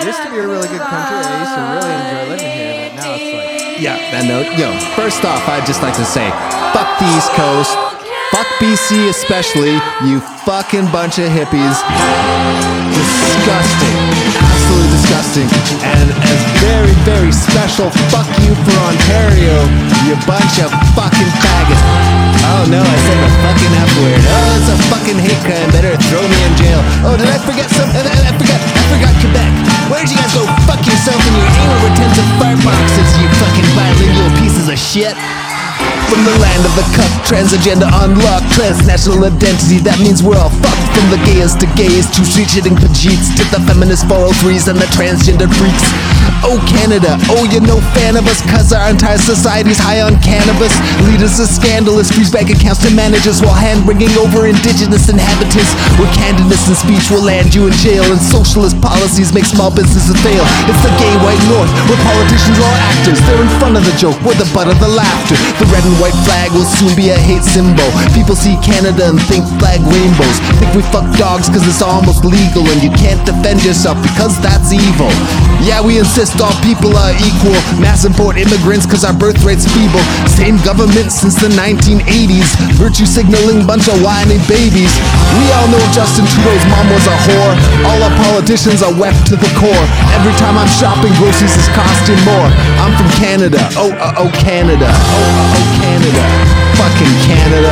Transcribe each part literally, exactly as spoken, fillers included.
used to be a really good country. I used to really enjoy living here, but now it's like... Yeah, that note. Yo, first off, I'd just like to say, fuck the East Coast. Fuck B C especially, you fucking bunch of hippies. Disgusting. Absolutely disgusting. And as very, very special fuck you for Ontario, you bunch of fucking faggots. Oh no, I said the fucking F word. Oh, it's a fucking hate crime. Better throw me in jail. Oh, did I forget some? I, I forgot. I forgot Quebec. Where'd you guys go fuck yourself in your anal retentive fart boxes, you fucking bilingual pieces of shit? From the land of the cuck, trans agenda unlocked, transnational identity, that means we're all fucked. From the gayest to gays, to street-shitting pajeets, to the feminist four oh threes and the transgender freaks. Oh Canada, oh you're no fan of us, cause our entire society's high on cannabis. Leaders are scandalous, freeze bank accounts to managers, while hand-bringing over indigenous inhabitants. Where candidness and speech will land you in jail, and socialist policies make small businesses fail. It's the gay white north, where politicians are all actors. They're in front of the joke, we're the butt of the laughter. The red and white flag will soon be a hate symbol. People see Canada and think flag rainbows. Think we fuck dogs cause it's almost legal, and you can't defend yourself because that's evil. Yeah, we insist all people are equal. Mass import immigrants cause our birth rate's feeble. Same government since the nineteen eighties. Virtue signaling bunch of whiny babies. We all know Justin Trudeau's mom was a whore. All our politicians are wet to the core. Every time I'm shopping, groceries is costing more. I'm from Canada, oh uh, oh Canada, oh uh, oh Canada, fucking Canada.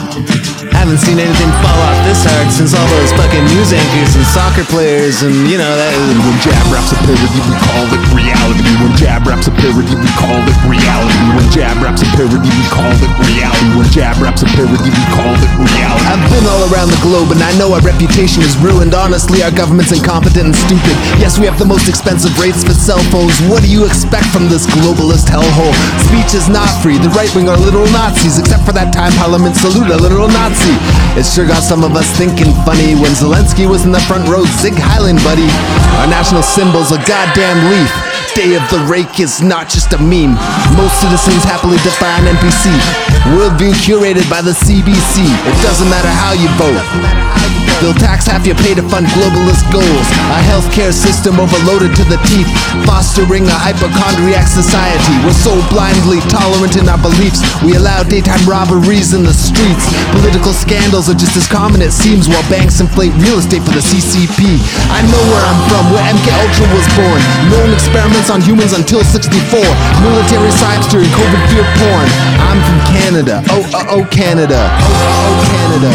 Haven't seen anything fall off this hard since all those fucking news anchors and soccer players and, you know, that. When Jab Rap's a parody, we call it reality. When Jab Rap's a parody, we call it reality. When Jab Rap's a parody, we call it reality. When Jab Rap's a parody, we call it reality. I've been all around the globe and I know our reputation is ruined. Honestly, our government's incompetent and stupid. Yes, we have the most expensive rates for cell phones. What do you expect from this globalist hellhole? Speech is not free. The right wing are literal Nazis, except for that time Parliament saluted a literal Nazi. It sure got some of us thinking funny when Zelensky was in the front row, Zig Heiling, buddy. Our national symbol's a goddamn leaf. Day of the Rake is not just a meme. Most citizens happily define N P C. Worldview curated by the C B C. It doesn't matter how you vote. They'll tax half you pay to fund globalist goals. A healthcare system overloaded to the teeth, fostering a hypochondriac society. We're so blindly tolerant in our beliefs, we allow daytime robberies in the streets. Political scandals are just as common it seems, while banks inflate real estate for the C C P. I know where I'm from, where M K Ultra was born. Known experiments on humans until sixty-four. Military science during COVID fear porn. I'm from Canada, oh uh, oh Canada, oh uh, oh Canada.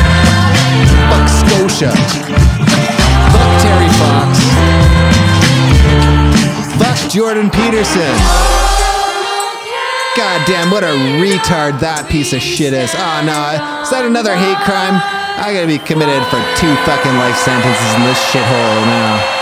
Fuck Scotia. Fuck Terry Fox. Fuck Jordan Peterson. God damn, what a retard that piece of shit is. Oh no, is that another hate crime? I gotta be committed for two fucking life sentences in this shithole now.